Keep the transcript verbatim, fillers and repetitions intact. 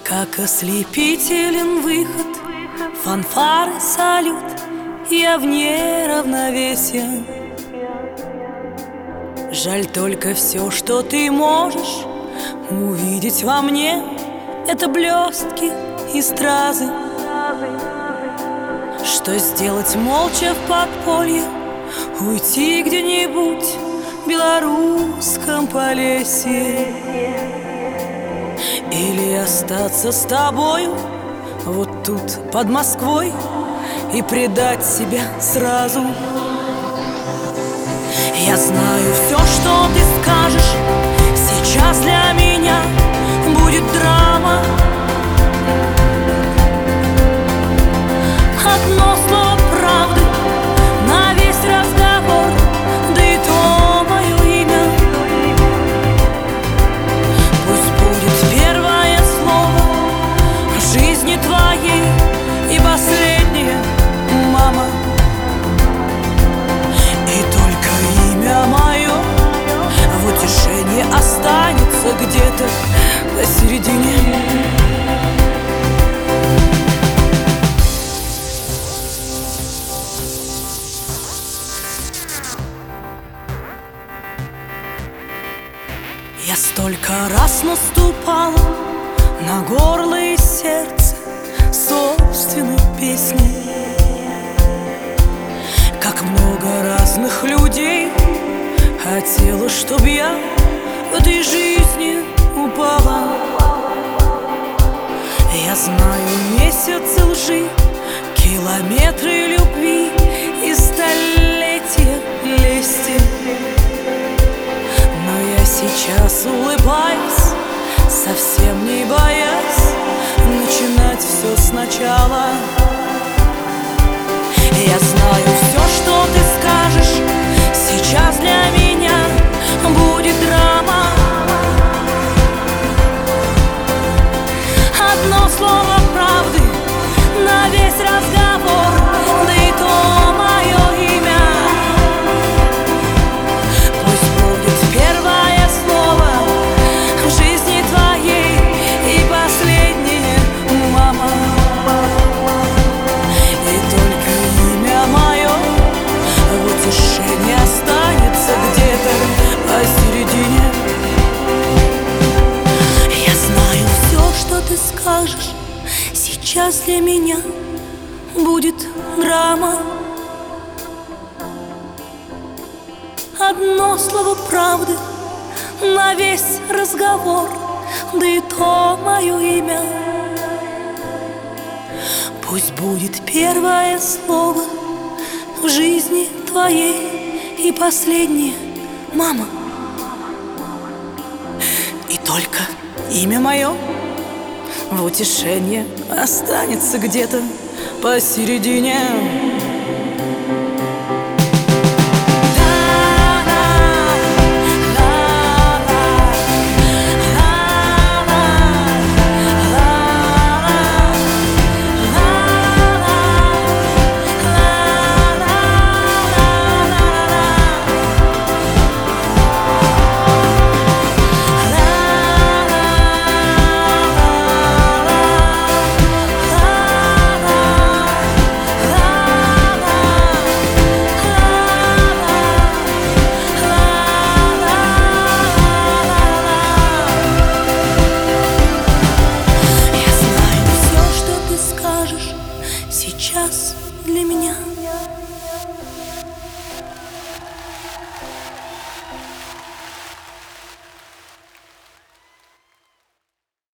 Как ослепителен выход, фанфары, салют, я вне равновесия. Жаль только все, что ты можешь увидеть во мне, это блестки и стразы. Что сделать молча в подполье, уйти где-нибудь в белорусском Полесье, или остаться с тобою вот тут, под Москвой, и предать себя сразу. Я знаю, все, что ты скажешь, сейчас для меня будет драма. Одно слово правды на весь разговор, да и то мое имя. Пусть будет первое слово в жизни твоей и последнее, мама. И только имя мое в утешении останется где-то посередине. Я столько раз наступала на горло и сердце собственной песни. Как много разных людей хотела, чтоб я в этой жизни упала. Я знаю месяцы лжи, километры любви и столетия лести. Но я сейчас улыбаюсь, совсем не боясь начинать все сначала. Я знаю, все, что ты скажешь, сейчас для меня будет драма. Одно слово правды на весь разговор, да и то мое имя. Пусть будет первое слово в жизни твоей и последнее, мама. И только имя мое в утешении останется где-то посередине. Я знаю, все, что ты скажешь, сейчас для меня будет драма. Одно слово правды на весь разговор, да и то мое имя. Пусть будет первое слово в жизни твоей и последнее, мама. И только имя мое в утешении останется где-то посередине.